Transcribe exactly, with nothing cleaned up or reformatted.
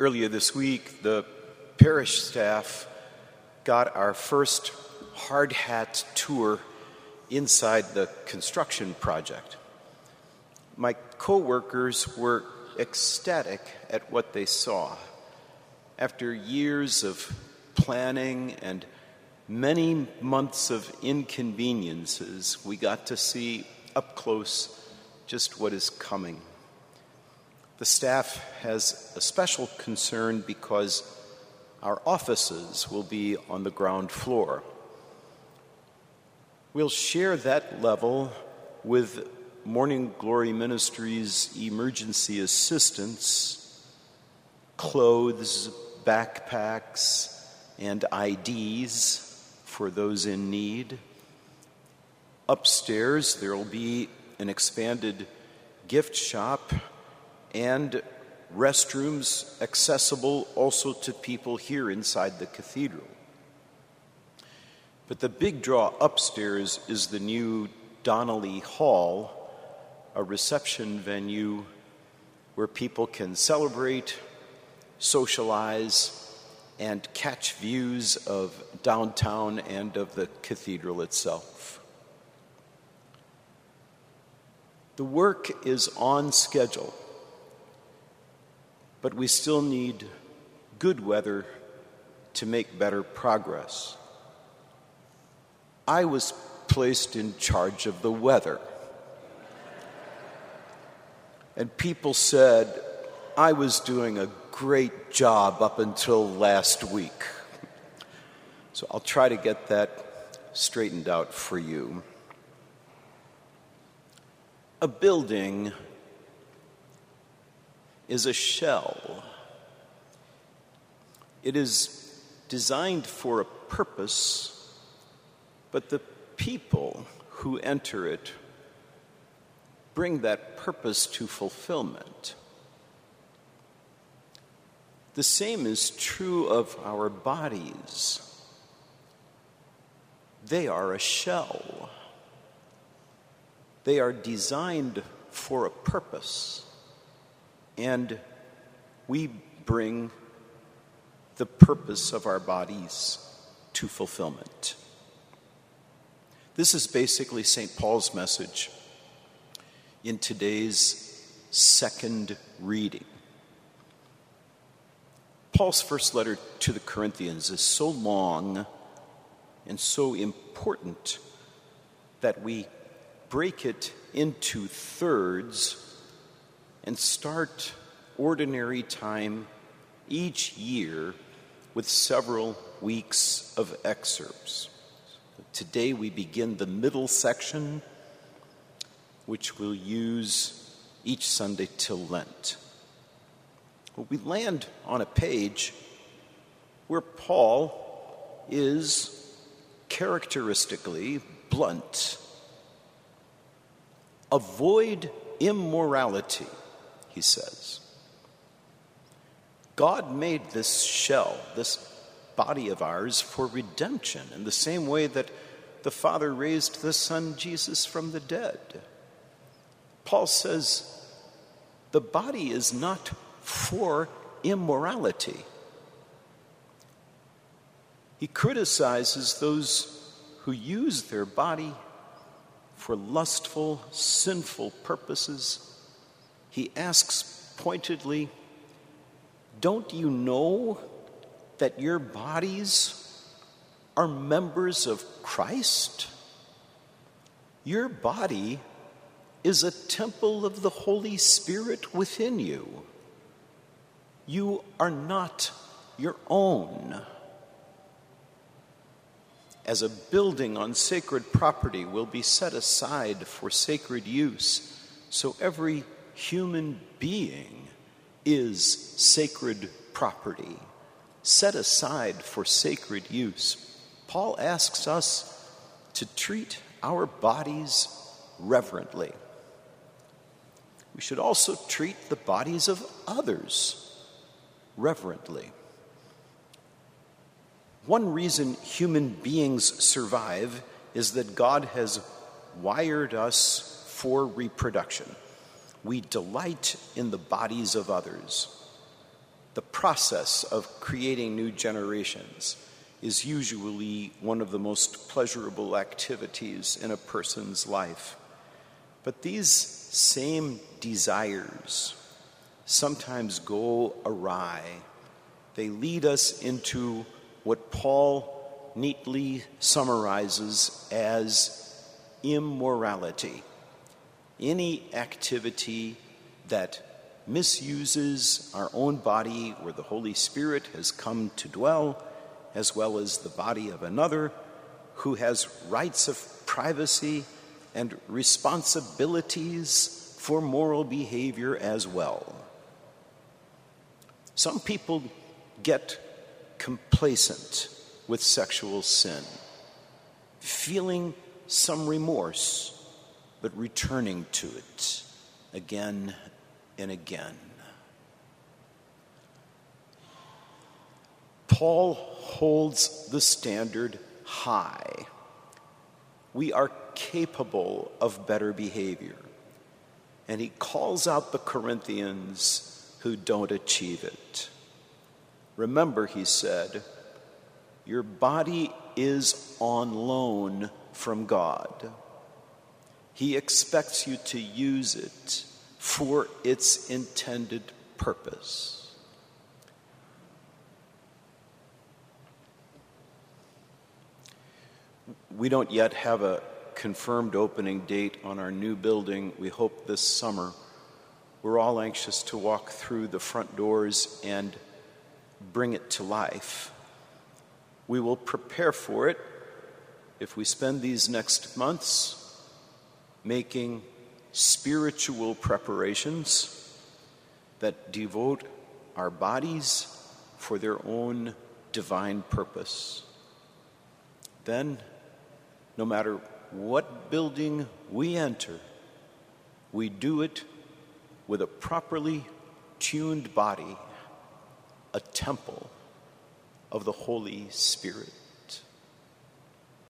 Earlier this week, the parish staff got our first hard hat tour inside the construction project. My co-workers were ecstatic at what they saw. After years of planning and many months of inconveniences, we got to see up close just what is coming. The staff has a special concern because our offices will be on the ground floor. We'll share that level with Morning Glory Ministries emergency assistance, clothes, backpacks, and I Ds for those in need. Upstairs, there will be an expanded gift shop and restrooms accessible also to people here inside the cathedral. But the big draw upstairs is the new Donnelly Hall, a reception venue where people can celebrate, socialize, and catch views of downtown and of the cathedral itself. The work is on schedule, but we still need good weather to make better progress. I was placed in charge of the weather. And people said I was doing a great job up until last week. So I'll try to get that straightened out for you. A building is a shell. It is designed for a purpose, but the people who enter it bring that purpose to fulfillment. The same is true of our bodies. They are a shell. They are designed for a purpose, and we bring the purpose of our bodies to fulfillment. This is basically Saint Paul's message in today's second reading. Paul's first letter to the Corinthians is so long and so important that we break it into thirds and start ordinary time each year with several weeks of excerpts. Today we begin the middle section, which we'll use each Sunday till Lent. Well, we land on a page where Paul is characteristically blunt. Avoid immorality, he says. God made this shell, this body of ours, for redemption in the same way that the Father raised the Son Jesus from the dead. Paul says the body is not for immorality. He criticizes those who use their body for lustful, sinful purposes. He asks pointedly, don't you know that your bodies are members of Christ? Your body is a temple of the Holy Spirit within you. You are not your own. As a building on sacred property will be set aside for sacred use, so every human being is sacred property, set aside for sacred use. Paul asks us to treat our bodies reverently. We should also treat the bodies of others reverently. One reason human beings survive is that God has wired us for reproduction. We delight in the bodies of others. The process of creating new generations is usually one of the most pleasurable activities in a person's life. But these same desires sometimes go awry. They lead us into what Paul neatly summarizes as immorality. Any activity that misuses our own body where the Holy Spirit has come to dwell, as well as the body of another who has rights of privacy and responsibilities for moral behavior as well. Some people get complacent with sexual sin, feeling some remorse, but returning to it again and again. Paul holds the standard high. We are capable of better behavior. And he calls out the Corinthians who don't achieve it. Remember, he said, your body is on loan from God. He expects you to use it for its intended purpose. We don't yet have a confirmed opening date on our new building. We hope this summer. We're all anxious to walk through the front doors and bring it to life. We will prepare for it if we spend these next months making spiritual preparations that devote our bodies for their own divine purpose. Then, no matter what building we enter, we do it with a properly tuned body, a temple of the Holy Spirit.